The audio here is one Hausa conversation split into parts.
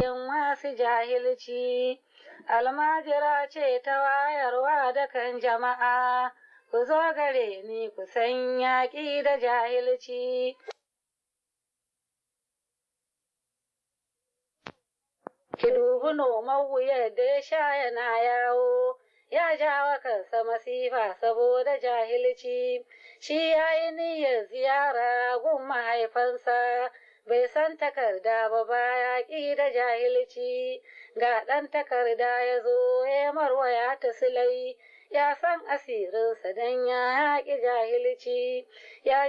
in wasu jahilci, almajira ce ta wayarwa da kan jama'a, ku zo gare ni ku san yaƙi da jahilci. Ki dubi noman wuyar da ya sha yana yawo, ya jawa kansa masifa saboda jahilci, shi ya yi niyyar ziyara gun mahaifansa, bai san takarda ba baya ƙi da jahilci, ga ɗan takarda ya zo ya marwaya ta silai, ya san asirinsa don ya yaƙi jahilci, ya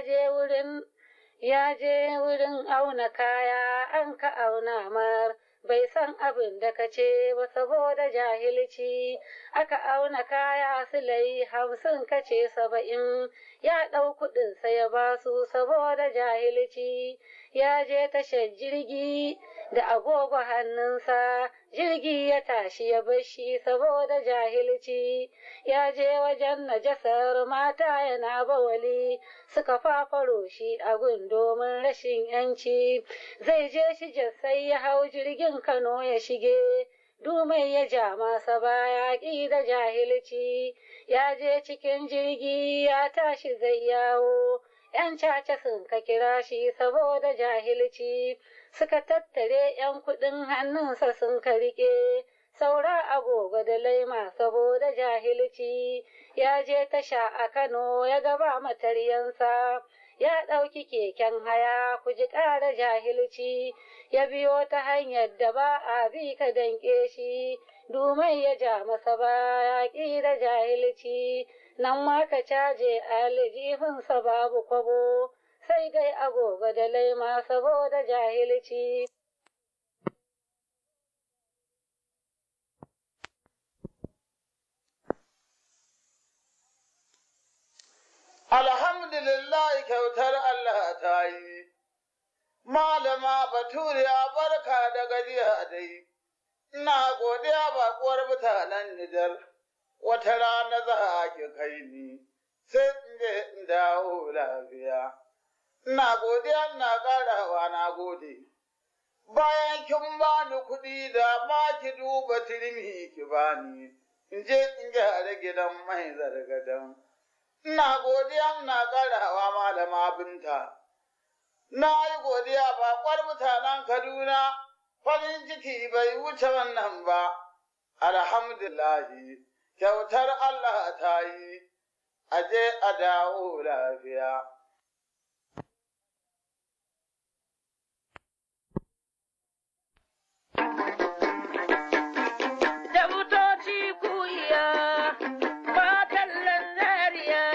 je wurin auna kaya an ka auna mar. Bai san abin da ka ce ba saboda jahilci, aka auna kaya silai 50 kace 70, ya ɗau kuɗinsa ya basu saboda jahilci, ya je tashar jirgi da agogo hannunsa, jirgi ya tashi ya bashi saboda jahilci, ya je wajen najasar mata yana bawali, suka fafaro shi a gun domin rashin ‘yanci, zai je shi sai ya hau jirgin Kano ya shige, dumai ya ja masa baya ƙi da jahilci, ya je cikin jirgi ya tashi zai yawo, ‘yan caca sun ka kira shi saboda jahilci, suka tattare ‘yan kuɗin hannunsa sun ka riƙe, saura agogo da laima saboda jahilci, ya je tasha a Kano ya gaba mataryansa, ya ɗauki keken haya ku ji ƙara jahilci, ya biyo ta hanyar da ba a bi ka danƙe shi, dumai ya ja masa baya ƙi da jahilci, nan ma ka caje aljihunsa babu kwabo, sai dai agogo da laima saboda jahilci. Alhamdulillah kyautar Allah ta yi, Malama Baturiya barka da gajiya dai, ina godiya baƙuwar mutanen Nijar, wata rana za ki kai ni, sai in je in dawo lafiya. Ina godiya ina ƙarawa na gode, bayan kin bani kuɗi da ma ki duba turmi ki bani, in je in gyara gidan mai zargadan. Ina godiya ina ƙarawa Malama Binta. Na yi godiya baƙwar mutanen Kaduna, farin ciki bai wuce wannan ba, alhamdulillahi, kyautar Allah ta yi, aje a dawo lafiya. Dabutoci ku iya, ba kallon zariya.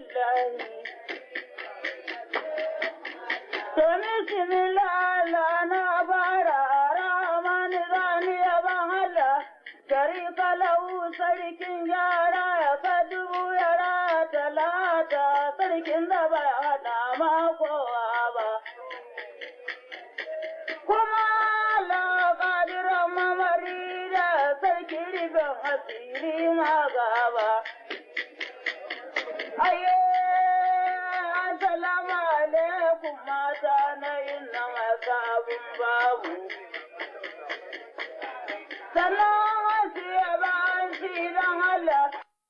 lillahi. To bismillah na bara rahman zani yaban Allah. Sharika lahu sarkin yara ya kadubu yara talata sarkin da bai hada ma kowa ba. Kuma Allah ƙadiran mamari da sarki ribin asiri ma gaba. Aye, assalamu alaikum mata na inna masabun babu. Sannan wasu yaba an shi don Allah.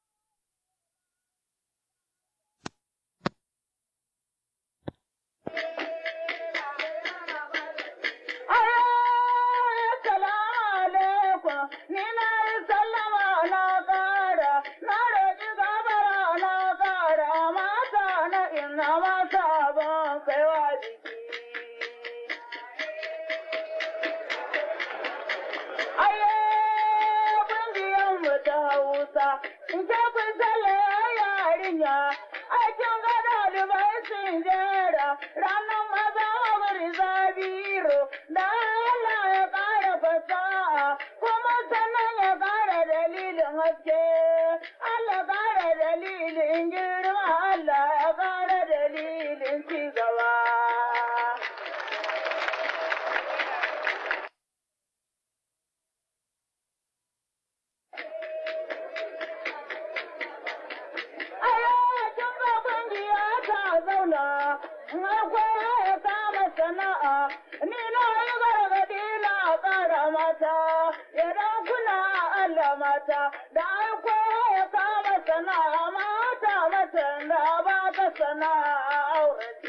In ke kun tsalle yarinya, aikin gada dubai sun jera, ranar maza wuri zabiro, da Allah ya ƙara fasaha, kuma sannan ya ƙara dalilin haske, Allah ƙara dalilin girma, Allah ya ƙara dalilin cigaba. Akwai ya kama sana'a, ni na yi gargaɗi na ƙara mata, idan kuna Allah mata, da akwai ya kama sana'a mata matan da ba ta sana'a aure.